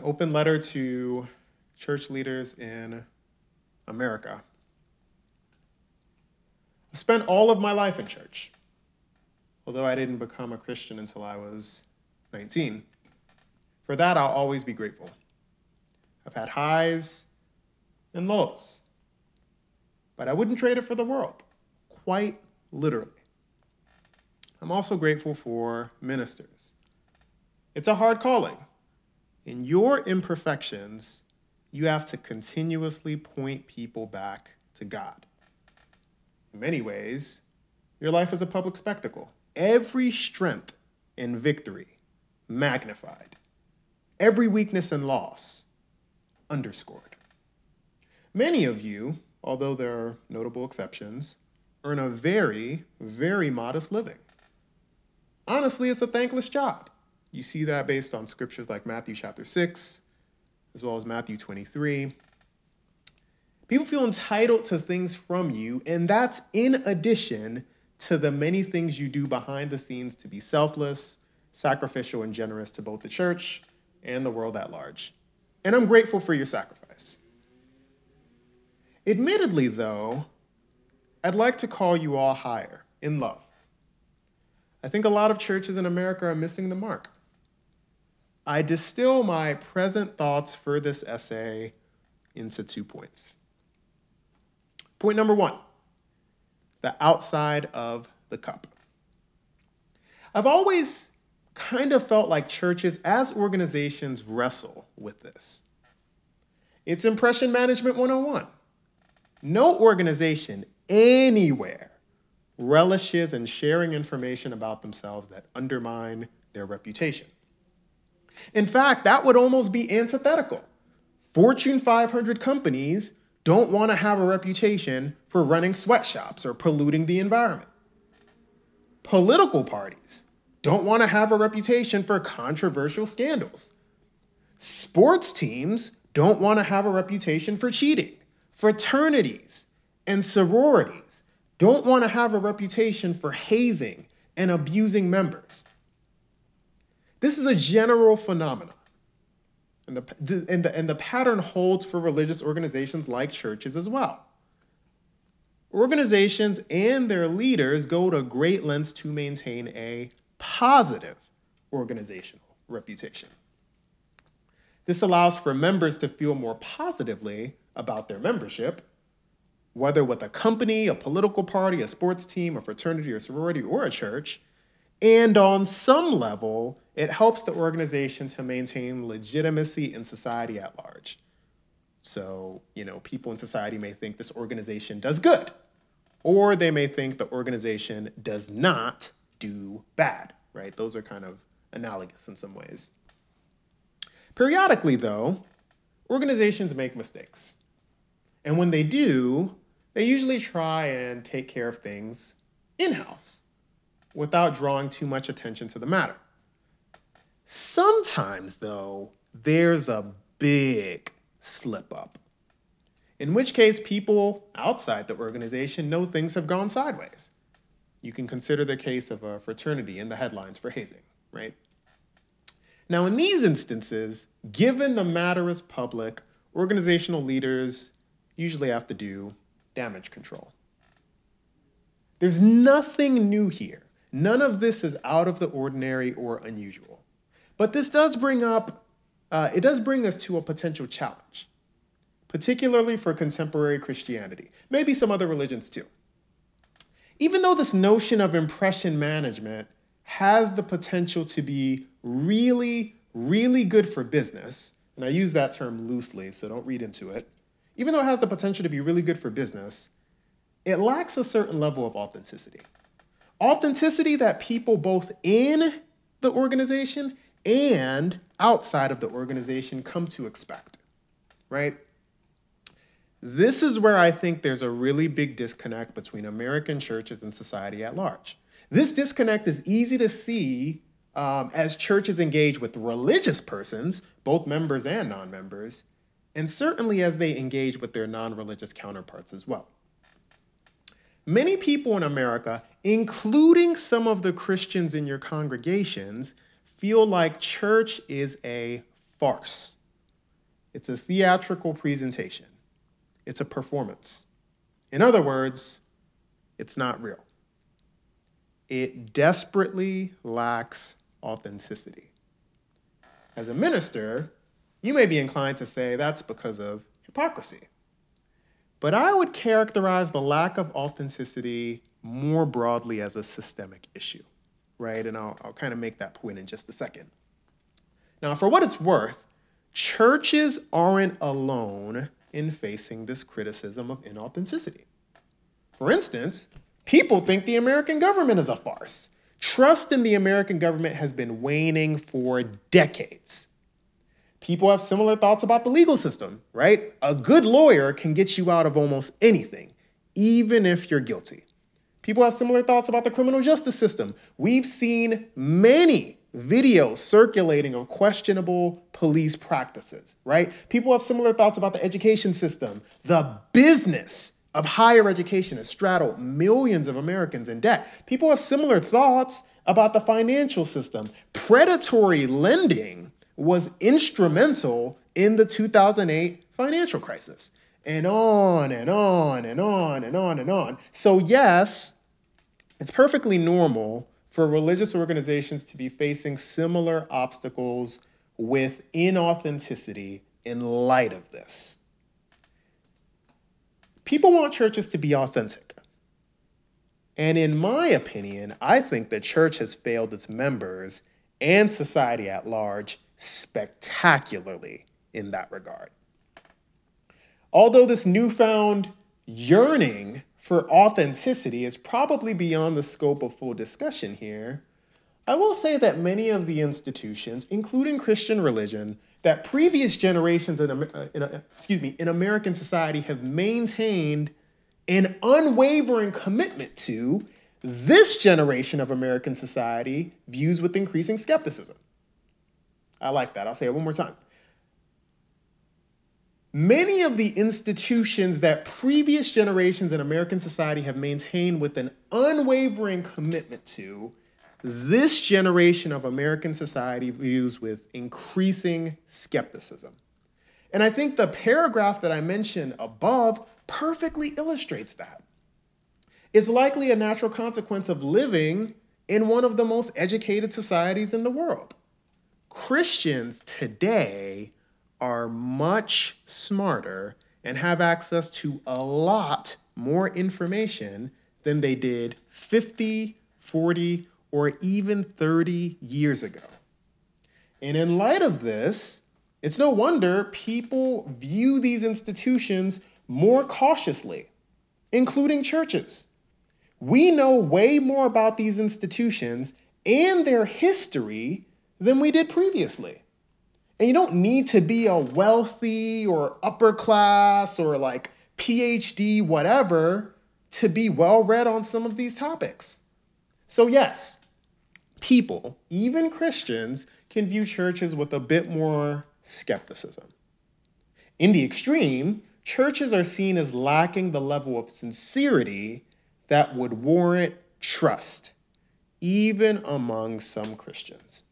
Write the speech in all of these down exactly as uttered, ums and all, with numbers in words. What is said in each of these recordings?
open letter to church leaders in America. I spent all of my life in church, although I didn't become a Christian until I was nineteen. For that, I'll always be grateful. I've had highs and lows, but I wouldn't trade it for the world, quite literally. I'm also grateful for ministers. It's a hard calling. In your imperfections, you have to continuously point people back to God. In many ways, your life is a public spectacle. Every strength and victory magnified. Every weakness and loss underscored. Many of you, although there are notable exceptions, earn a very, very modest living. Honestly, it's a thankless job. You see that based on scriptures like Matthew chapter six, as well as Matthew twenty-three. People feel entitled to things from you, and that's in addition to the many things you do behind the scenes to be selfless, sacrificial, and generous to both the church and the world at large. And I'm grateful for your sacrifice. Admittedly, though, I'd like to call you all higher in love. I think a lot of churches in America are missing the mark. I distill my present thoughts for this essay into two points. Point number one, the outside of the cup. I've always kind of felt like churches as organizations wrestle with this. It's Impression Management one oh one. No organization anywhere relishes in sharing information about themselves that undermine their reputation. In fact, that would almost be antithetical. Fortune five hundred companies don't want to have a reputation for running sweatshops or polluting the environment. Political parties don't want to have a reputation for controversial scandals. Sports teams don't want to have a reputation for cheating. Fraternities and sororities don't want to have a reputation for hazing and abusing members. This is a general phenomenon, and the, the, and, the, and the pattern holds for religious organizations like churches as well. Organizations and their leaders go to great lengths to maintain a positive organizational reputation. This allows for members to feel more positively about their membership, whether with a company, a political party, a sports team, a fraternity or sorority, or a church. And on some level, it helps the organization to maintain legitimacy in society at large. So, you know, people in society may think this organization does good, or they may think the organization does not do bad, right? Those are kind of analogous in some ways. Periodically, though, organizations make mistakes. And when they do, they usually try and take care of things in-house without drawing too much attention to the matter. Sometimes, though, there's a big slip-up, in which case people outside the organization know things have gone sideways. You can consider the case of a fraternity in the headlines for hazing, right? Now, in these instances, given the matter is public, organizational leaders usually have to do damage control. There's nothing new here. None of this is out of the ordinary or unusual. But this does bring up, uh, it does bring us to a potential challenge, particularly for contemporary Christianity, maybe some other religions too. Even though this notion of impression management has the potential to be really, really good for business, and I use that term loosely, so don't read into it. Even though it has the potential to be really good for business, it lacks a certain level of authenticity. Authenticity that people both in the organization and outside of the organization come to expect, right? This is where I think there's a really big disconnect between American churches and society at large. This disconnect is easy to see um, as churches engage with religious persons, both members and non-members, and certainly as they engage with their non-religious counterparts as well. Many people in America, including some of the Christians in your congregations, feel like church is a farce, It's a theatrical presentation. It's a performance. In other words, it's not real. It desperately lacks authenticity. As a minister, you may be inclined to say that's because of hypocrisy. But I would characterize the lack of authenticity more broadly as a systemic issue, right? And I'll, I'll kind of make that point in just a second. Now, for what it's worth, churches aren't alone in facing this criticism of inauthenticity. For instance, people think the American government is a farce. Trust in the American government has been waning for decades. People have similar thoughts about the legal system, right? A good lawyer can get you out of almost anything, even if you're guilty. People have similar thoughts about the criminal justice system. We've seen many videos circulating of questionable police practices, right? People have similar thoughts about the education system. The business of higher education has straddled millions of Americans in debt. People have similar thoughts about the financial system. Predatory lending was instrumental in the two thousand eight financial crisis. And on and on and on and on and on. So yes, it's perfectly normal for religious organizations to be facing similar obstacles with inauthenticity in light of this. People want churches to be authentic. And in my opinion, I think the church has failed its members and society at large spectacularly in that regard. Although this newfound yearning for authenticity is probably beyond the scope of full discussion here, I will say that many of the institutions, including Christian religion, that previous generations in, in, excuse me, in American society have maintained an unwavering commitment to, this generation of American society views with increasing skepticism. I like that. I'll say it one more time. Many of the institutions that previous generations in American society have maintained with an unwavering commitment to, this generation of American society views with increasing skepticism. And I think the paragraph that I mentioned above perfectly illustrates that. It's likely a natural consequence of living in one of the most educated societies in the world. Christians today are much smarter and have access to a lot more information than they did fifty, forty, or even thirty years ago. And in light of this, it's no wonder people view these institutions more cautiously, including churches. We know way more about these institutions and their history than we did previously. And you don't need to be a wealthy or upper class or like P H D whatever to be well read on some of these topics. So yes, people, even Christians, can view churches with a bit more skepticism. In the extreme, churches are seen as lacking the level of sincerity that would warrant trust, even among some Christians.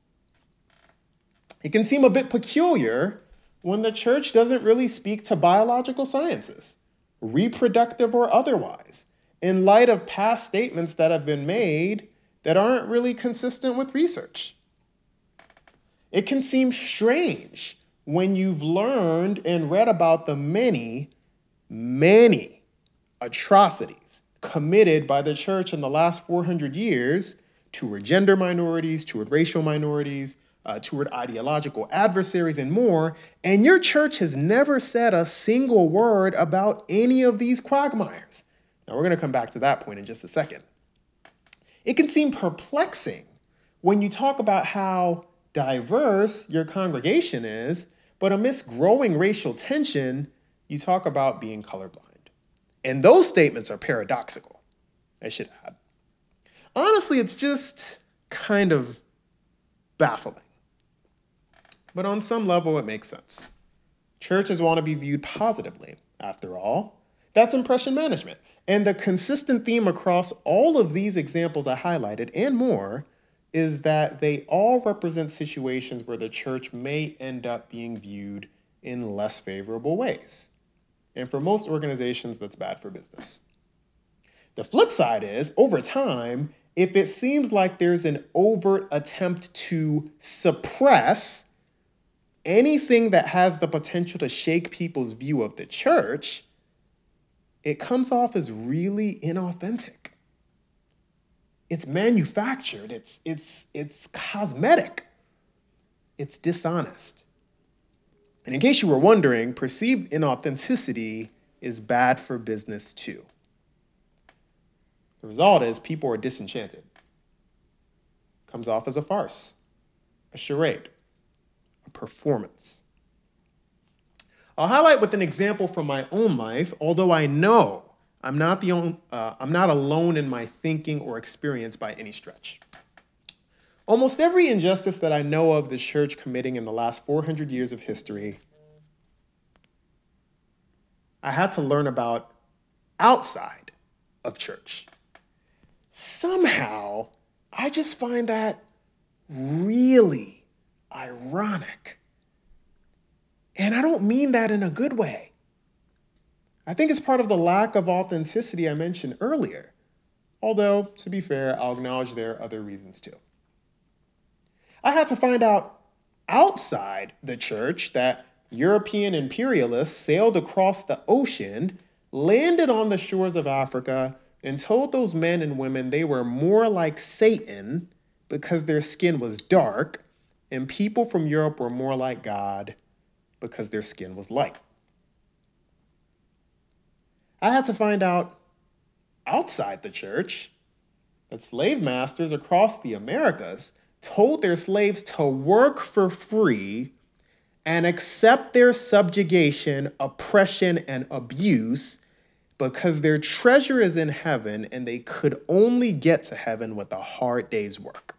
It can seem a bit peculiar when the church doesn't really speak to biological sciences, reproductive or otherwise, in light of past statements that have been made that aren't really consistent with research. It can seem strange when you've learned and read about the many, many atrocities committed by the church in the last four hundred years toward gender minorities, toward racial minorities, uh, toward ideological adversaries, and more, and your church has never said a single word about any of these quagmires. Now, we're going to come back to that point in just a second. It can seem perplexing when you talk about how diverse your congregation is, but amidst growing racial tension, you talk about being colorblind. And those statements are paradoxical, I should add. Honestly, it's just kind of baffling. But on some level, it makes sense. Churches want to be viewed positively, after all. That's impression management. And a consistent theme across all of these examples I highlighted and more is that they all represent situations where the church may end up being viewed in less favorable ways. And for most organizations, that's bad for business. The flip side is, over time, if it seems like there's an overt attempt to suppress anything that has the potential to shake people's view of the church, it comes off as really inauthentic. It's manufactured, it's, it's, it's cosmetic, it's dishonest. And in case you were wondering, perceived inauthenticity is bad for business too. The result is people are disenchanted. Comes off as a farce, a charade, a performance. I'll highlight with an example from my own life, although I know I'm not, the only, uh, I'm not alone in my thinking or experience by any stretch. Almost every injustice that I know of the church committing in the last four hundred years of history, I had to learn about outside of church. Somehow, I just find that really ironic. And I don't mean that in a good way. I think it's part of the lack of authenticity I mentioned earlier. Although, to be fair, I'll acknowledge there are other reasons too. I had to find out outside the church that European imperialists sailed across the ocean, landed on the shores of Africa, and told those men and women they were more like Satan because their skin was dark, and people from Europe were more like God because their skin was light. I had to find out outside the church that slave masters across the Americas told their slaves to work for free and accept their subjugation, oppression, and abuse because their treasure is in heaven and they could only get to heaven with a hard day's work.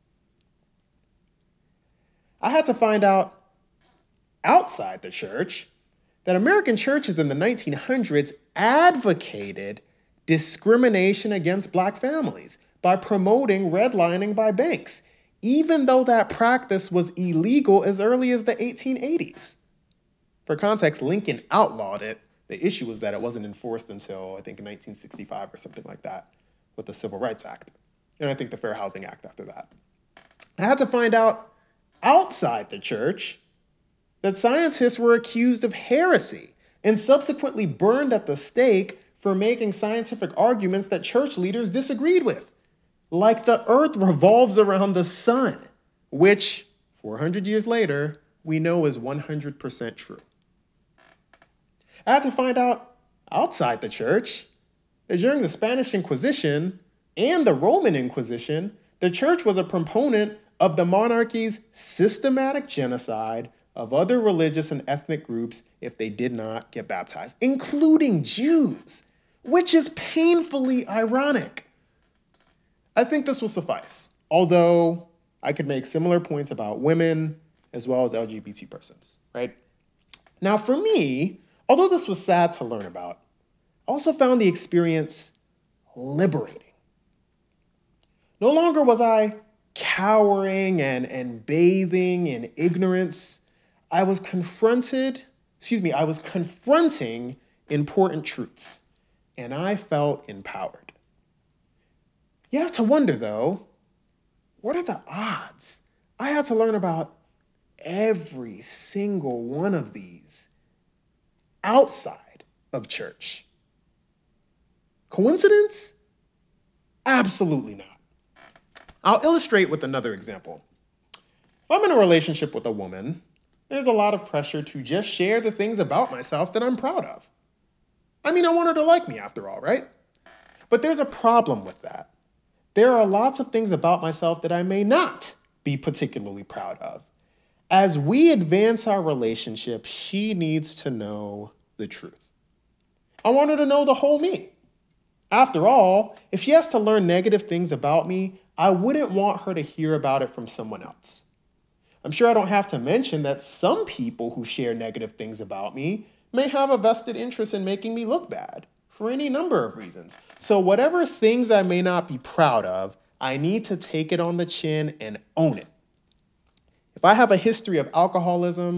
I had to find out outside the church that American churches in the nineteen hundreds advocated discrimination against black families by promoting redlining by banks, even though that practice was illegal as early as the eighteen eighties. For context, Lincoln outlawed it. The issue was that it wasn't enforced until, I think, nineteen sixty-five or something like that with the Civil Rights Act. And I think the Fair Housing Act after that. I had to find out outside the church that scientists were accused of heresy and subsequently burned at the stake for making scientific arguments that church leaders disagreed with, like the earth revolves around the sun, which four hundred years later, we know is one hundred percent true. I had to find out outside the church that during the Spanish Inquisition and the Roman Inquisition, the church was a proponent of the monarchy's systematic genocide of other religious and ethnic groups if they did not get baptized, including Jews, which is painfully ironic. I think this will suffice, although I could make similar points about women as well as L G B T persons, right? Now, for me, although this was sad to learn about, I also found the experience liberating. No longer was I cowering and, and bathing in ignorance. I was confronted, excuse me, I was confronting important truths, and I felt empowered. You have to wonder, though, what are the odds? I had to learn about every single one of these outside of church. Coincidence? Absolutely not. I'll illustrate with another example. If I'm in a relationship with a woman, there's a lot of pressure to just share the things about myself that I'm proud of. I mean, I want her to like me after all, right? But there's a problem with that. There are lots of things about myself that I may not be particularly proud of. As we advance our relationship, she needs to know the truth. I want her to know the whole me. After all, if she has to learn negative things about me, I wouldn't want her to hear about it from someone else. I'm sure I don't have to mention that some people who share negative things about me may have a vested interest in making me look bad for any number of reasons. So whatever things I may not be proud of, I need to take it on the chin and own it. If I have a history of alcoholism,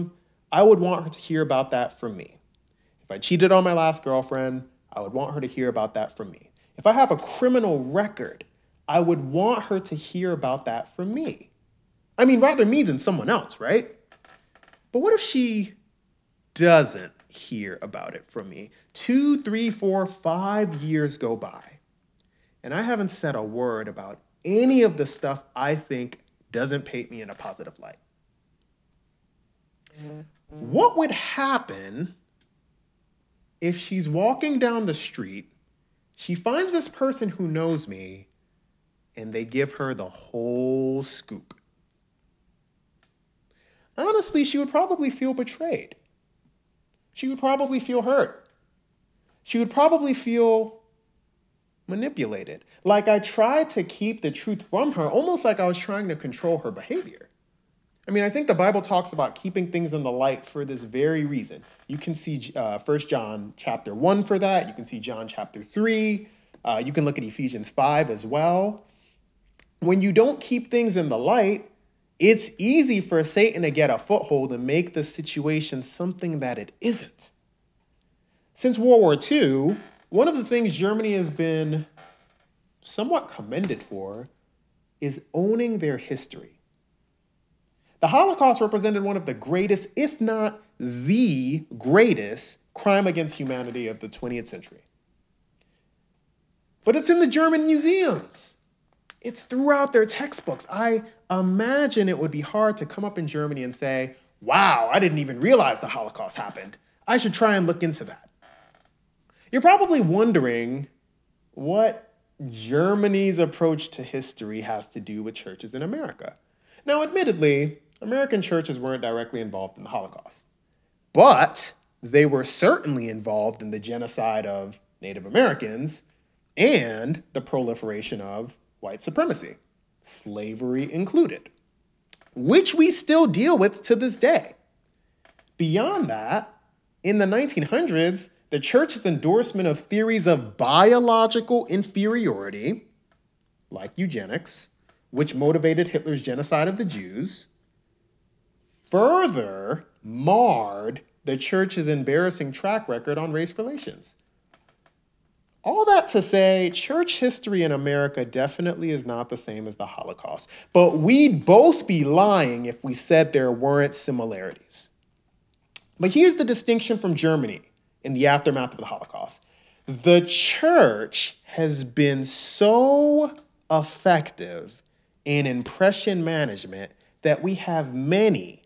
I would want her to hear about that from me. If I cheated on my last girlfriend, I would want her to hear about that from me. If I have a criminal record, I would want her to hear about that from me. I mean, rather me than someone else, right? But what if she doesn't hear about it from me? Two, three, four, five years go by, and I haven't said a word about any of the stuff I think doesn't paint me in a positive light. What would happen if she's walking down the street, she finds this person who knows me, and they give her the whole scoop? Honestly, she would probably feel betrayed. She would probably feel hurt. She would probably feel manipulated. Like I tried to keep the truth from her, almost like I was trying to control her behavior. I mean, I think the Bible talks about keeping things in the light for this very reason. You can see uh, First John chapter one for that. You can see John chapter three. Uh, you can look at Ephesians five as well. When you don't keep things in the light, it's easy for Satan to get a foothold and make the situation something that it isn't. Since World War Two, one of the things Germany has been somewhat commended for is owning their history. The Holocaust represented one of the greatest, if not the greatest, crime against humanity of the twentieth century. But it's in the German museums. It's throughout their textbooks. I imagine it would be hard to come up in Germany and say, wow, I didn't even realize the Holocaust happened. I should try and look into that. You're probably wondering what Germany's approach to history has to do with churches in America. Now, admittedly, American churches weren't directly involved in the Holocaust, but they were certainly involved in the genocide of Native Americans and the proliferation of white supremacy, slavery included, which we still deal with to this day. Beyond that, in the nineteen hundreds, the church's endorsement of theories of biological inferiority, like eugenics, which motivated Hitler's genocide of the Jews, further marred the church's embarrassing track record on race relations. All that to say, church history in America definitely is not the same as the Holocaust, but we'd both be lying if we said there weren't similarities. But here's the distinction from Germany in the aftermath of the Holocaust. The church has been so effective in impression management that we have many,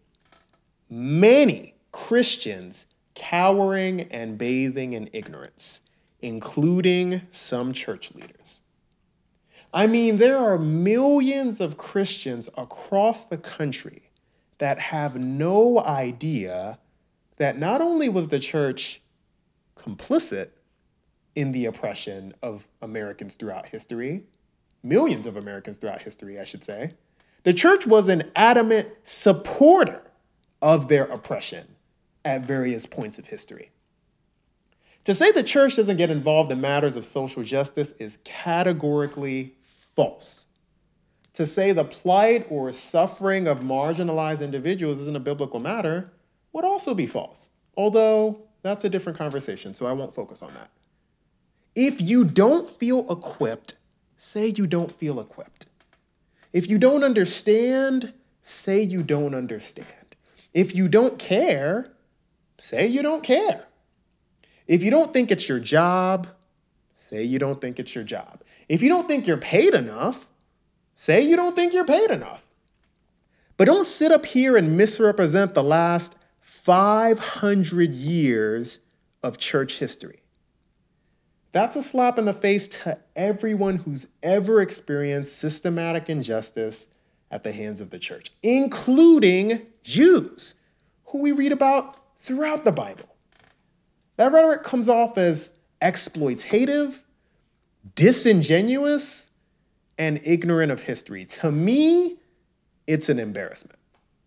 many Christians cowering and bathing in ignorance, including some church leaders. I mean, there are millions of Christians across the country that have no idea that not only was the church complicit in the oppression of Americans throughout history, millions of Americans throughout history, I should say, the church was an adamant supporter of their oppression at various points of history. To say the church doesn't get involved in matters of social justice is categorically false. To say the plight or suffering of marginalized individuals isn't a biblical matter would also be false, although that's a different conversation, so I won't focus on that. If you don't feel equipped, say you don't feel equipped. If you don't understand, say you don't understand. If you don't care, say you don't care. If you don't think it's your job, say you don't think it's your job. If you don't think you're paid enough, say you don't think you're paid enough. But don't sit up here and misrepresent the last five hundred years of church history. That's a slap in the face to everyone who's ever experienced systematic injustice at the hands of the church, including Jews, who we read about throughout the Bible. That rhetoric comes off as exploitative, disingenuous, and ignorant of history. To me, it's an embarrassment.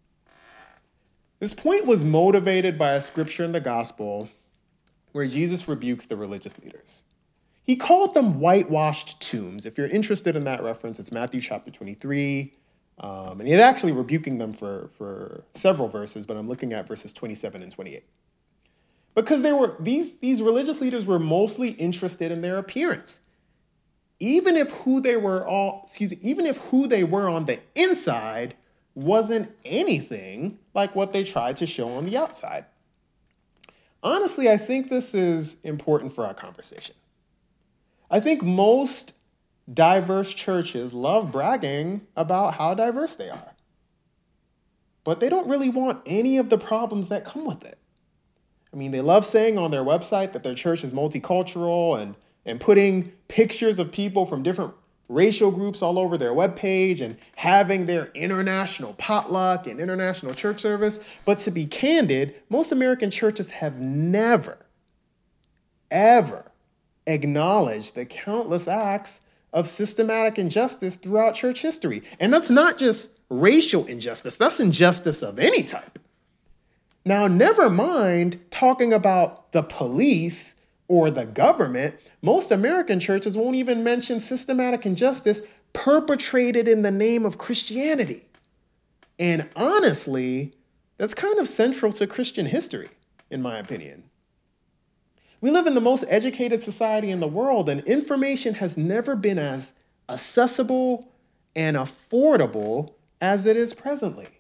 This point was motivated by a scripture in the gospel where Jesus rebukes the religious leaders. He called them whitewashed tombs. If you're interested in that reference, it's Matthew chapter twenty-three, Um, and he's actually rebuking them for, for several verses, but I'm looking at verses twenty-seven and twenty-eight. Because they were these, these religious leaders were mostly interested in their appearance. Even if who they were all, excuse me, even if who they were on the inside wasn't anything like what they tried to show on the outside. Honestly, I think this is important for our conversation. I think most diverse churches love bragging about how diverse they are, but they don't really want any of the problems that come with it. I mean, they love saying on their website that their church is multicultural and, and putting pictures of people from different racial groups all over their webpage and having their international potluck and international church service. But to be candid, most American churches have never, ever acknowledged the countless acts of systematic injustice throughout church history. And that's not just racial injustice, that's injustice of any type. Now, never mind talking about the police or the government. Most American churches won't even mention systematic injustice perpetrated in the name of Christianity. And honestly, that's kind of central to Christian history, in my opinion. We live in the most educated society in the world, and information has never been as accessible and affordable as it is presently.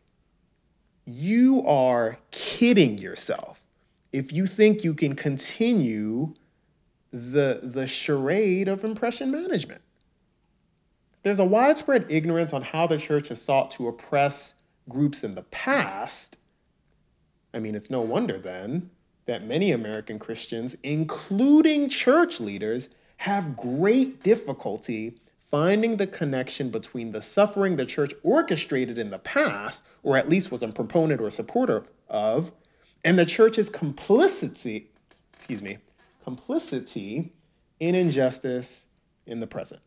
You are kidding yourself if you think you can continue the, the charade of impression management. There's a widespread ignorance on how the church has sought to oppress groups in the past. I mean, it's no wonder then that many American Christians, including church leaders, have great difficulty finding the connection between the suffering the church orchestrated in the past, or at least was a proponent or supporter of, and the church's complicity, excuse me, complicity in injustice in the present.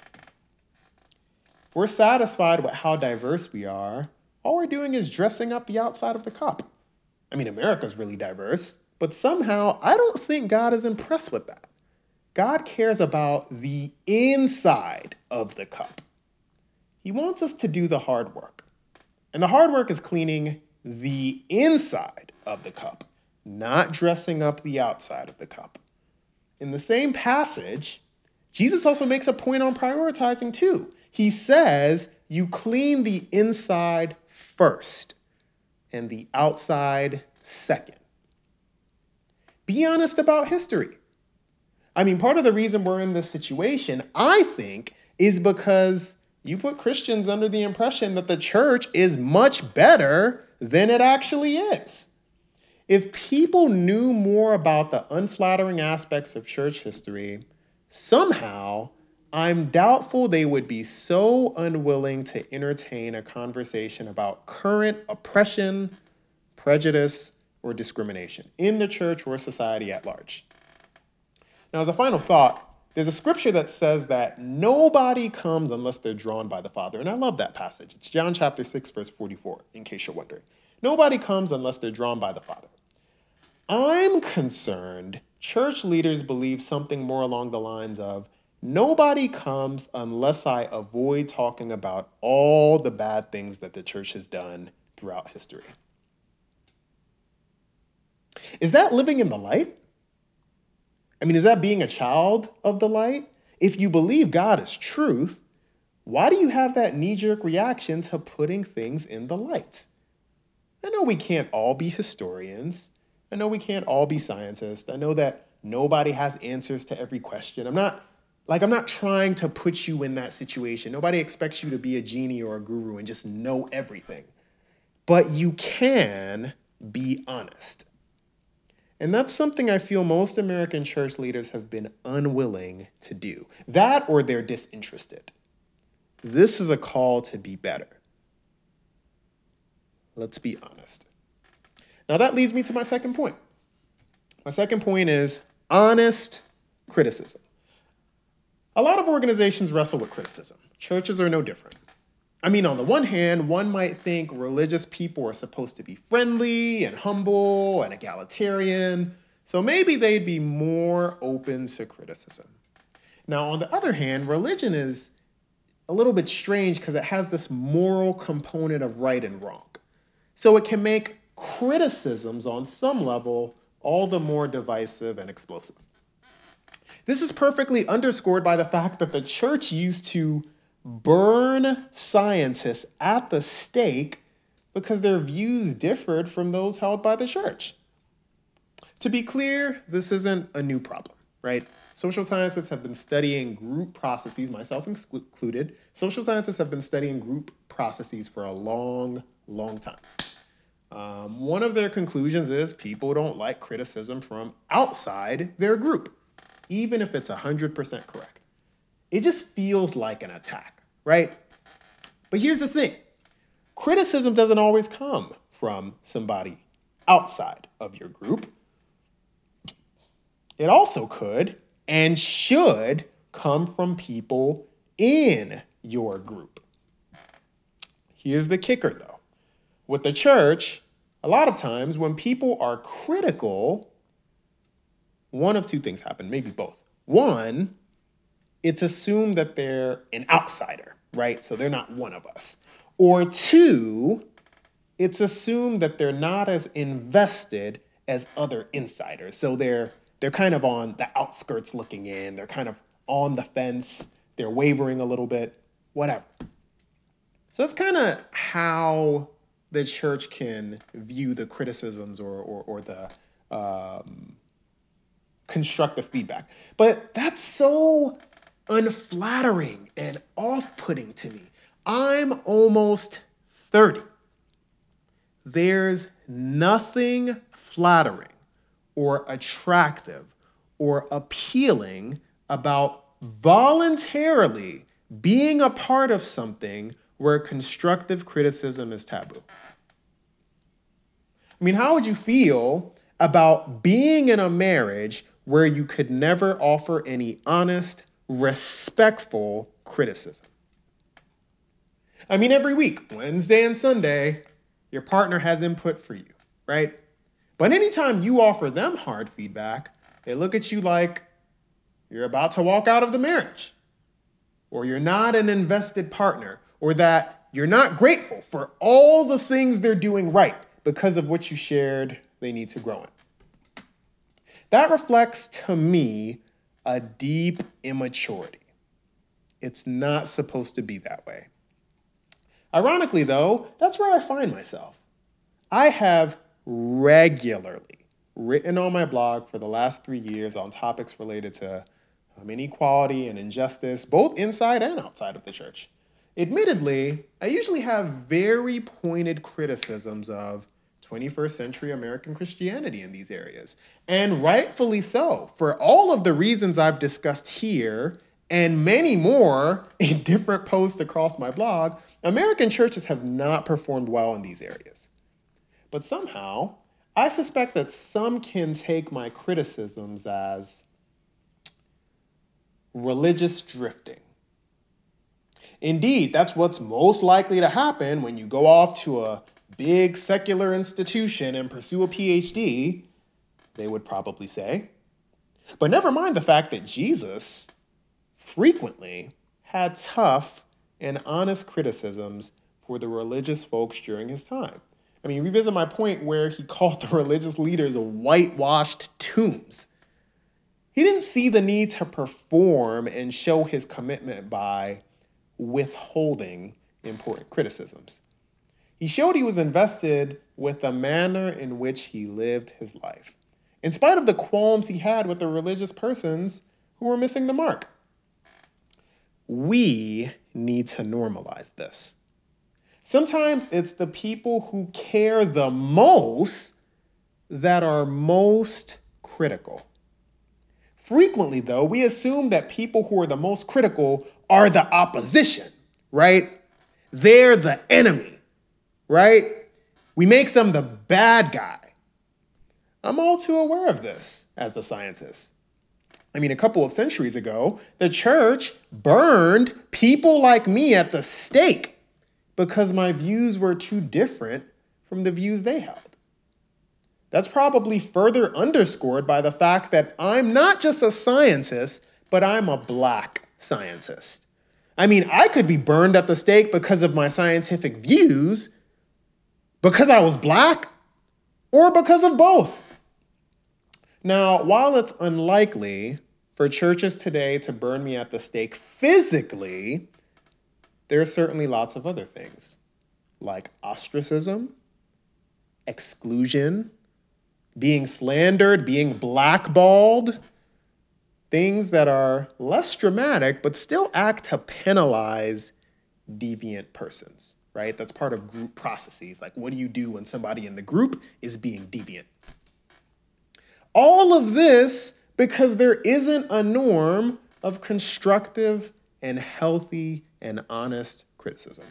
If we're satisfied with how diverse we are, all we're doing is dressing up the outside of the cup. I mean, America's really diverse, but somehow I don't think God is impressed with that. God cares about the inside of the cup. He wants us to do the hard work. And the hard work is cleaning the inside of the cup, not dressing up the outside of the cup. In the same passage, Jesus also makes a point on prioritizing too. He says, you clean the inside first and the outside second. Be honest about history. I mean, part of the reason we're in this situation, I think, is because you put Christians under the impression that the church is much better than it actually is. If people knew more about the unflattering aspects of church history, somehow I'm doubtful they would be so unwilling to entertain a conversation about current oppression, prejudice, or discrimination in the church or society at large. Now, as a final thought, there's a scripture that says that nobody comes unless they're drawn by the Father. And I love that passage. It's John chapter six, verse forty-four, in case you're wondering. Nobody comes unless they're drawn by the Father. I'm concerned church leaders believe something more along the lines of, nobody comes unless I avoid talking about all the bad things that the church has done throughout history. Is that living in the light? I mean, is that being a child of the light? If you believe God is truth, why do you have that knee-jerk reaction to putting things in the light? I know we can't all be historians. I know we can't all be scientists. I know that nobody has answers to every question. I'm not, like, I'm not trying to put you in that situation. Nobody expects you to be a genie or a guru and just know everything. But you can be honest. And that's something I feel most American church leaders have been unwilling to do. That or they're disinterested. This is a call to be better. Let's be honest. Now that leads me to my second point. My second point is honest criticism. A lot of organizations wrestle with criticism. Churches are no different. I mean, on the one hand, one might think religious people are supposed to be friendly and humble and egalitarian, so maybe they'd be more open to criticism. Now, on the other hand, religion is a little bit strange because it has this moral component of right and wrong. So it can make criticisms on some level all the more divisive and explosive. This is perfectly underscored by the fact that the church used to burn scientists at the stake because their views differed from those held by the church. To be clear, this isn't a new problem, right? Social scientists have been studying group processes, myself included. Social scientists have been studying group processes for a long, long time. Um, one of their conclusions is people don't like criticism from outside their group, even if it's one hundred percent correct. It just feels like an attack, right? But here's the thing. Criticism doesn't always come from somebody outside of your group. It also could and should come from people in your group. Here's the kicker, though. With the church, a lot of times when people are critical, one of two things happen, maybe both. One, it's assumed that they're an outsider, right? So they're not one of us. Or two, it's assumed that they're not as invested as other insiders. So they're they're kind of on the outskirts looking in. They're kind of on the fence. They're wavering a little bit, whatever. So that's kind of how the church can view the criticisms or, or, or the um, constructive feedback. But that's so unflattering and off-putting to me. I'm almost thirty. There's nothing flattering or attractive or appealing about voluntarily being a part of something where constructive criticism is taboo. I mean, how would you feel about being in a marriage where you could never offer any honest, respectful criticism? I mean, every week, Wednesday and Sunday, your partner has input for you, right? But anytime you offer them hard feedback, they look at you like you're about to walk out of the marriage, or you're not an invested partner, or that you're not grateful for all the things they're doing right because of what you shared they need to grow in. That reflects to me a deep immaturity. It's not supposed to be that way. Ironically, though, that's where I find myself. I have regularly written on my blog for the last three years on topics related to um, inequality and injustice, both inside and outside of the church. Admittedly, I usually have very pointed criticisms of twenty-first century American Christianity in these areas, and rightfully so, for all of the reasons I've discussed here and many more in different posts across my blog. American churches have not performed well in these areas. But somehow, I suspect that some can take my criticisms as religious drifting. Indeed, that's what's most likely to happen when you go off to a big secular institution and pursue a P H D, they would probably say. But never mind the fact that Jesus frequently had tough and honest criticisms for the religious folks during his time. I mean, revisit my point where he called the religious leaders whitewashed tombs. He didn't see the need to perform and show his commitment by withholding important criticisms. He showed he was invested with the manner in which he lived his life, in spite of the qualms he had with the religious persons who were missing the mark. We need to normalize this. Sometimes it's the people who care the most that are most critical. Frequently, though, we assume that people who are the most critical are the opposition, right? They're the enemy, right? We make them the bad guy. I'm all too aware of this as a scientist. I mean, a couple of centuries ago, the church burned people like me at the stake because my views were too different from the views they held. That's probably further underscored by the fact that I'm not just a scientist, but I'm a black scientist. I mean, I could be burned at the stake because of my scientific views, because I was black, or because of both. Now, while it's unlikely for churches today to burn me at the stake physically, there are certainly lots of other things, like ostracism, exclusion, being slandered, being blackballed, things that are less dramatic, but still act to penalize deviant persons, right? That's part of group processes. Like, what do you do when somebody in the group is being deviant? All of this because there isn't a norm of constructive and healthy and honest criticism.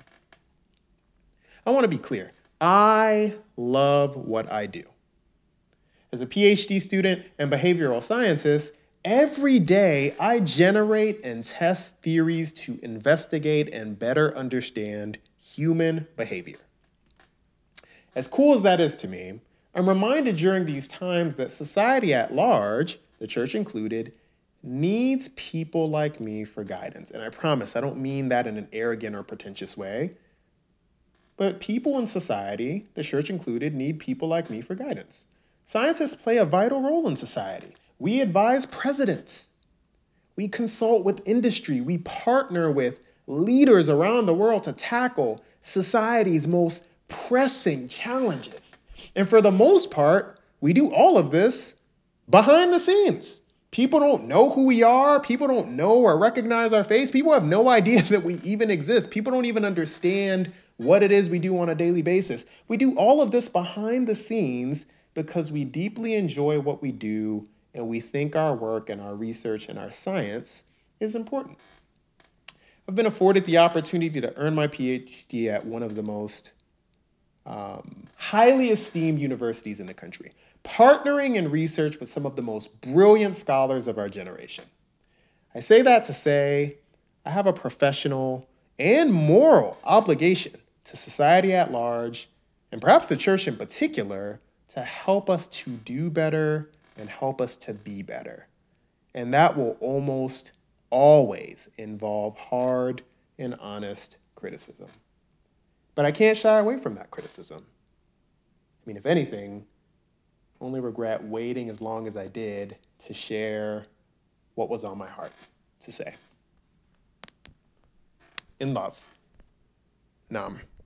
I want to be clear. I love what I do. As a PhD student and behavioral scientist, every day I generate and test theories to investigate and better understand human behavior. As cool as that is to me, I'm reminded during these times that society at large, the church included, needs people like me for guidance. And I promise I don't mean that in an arrogant or pretentious way. But people in society, the church included, need people like me for guidance. Scientists play a vital role in society. We advise presidents. We consult with industry. We partner with leaders around the world to tackle society's most pressing challenges. And for the most part, we do all of this behind the scenes. People don't know who we are. People don't know or recognize our face. People have no idea that we even exist. People don't even understand what it is we do on a daily basis. We do all of this behind the scenes because we deeply enjoy what we do and we think our work and our research and our science is important. I've been afforded the opportunity to earn my PhD at one of the most um, highly esteemed universities in the country, partnering in research with some of the most brilliant scholars of our generation. I say that to say I have a professional and moral obligation to society at large, and perhaps the church in particular, to help us to do better and help us to be better. And that will almost always involve hard and honest criticism. But I can't shy away from that criticism. I mean, if anything, I only regret waiting as long as I did to share what was on my heart to say. In love. Nam.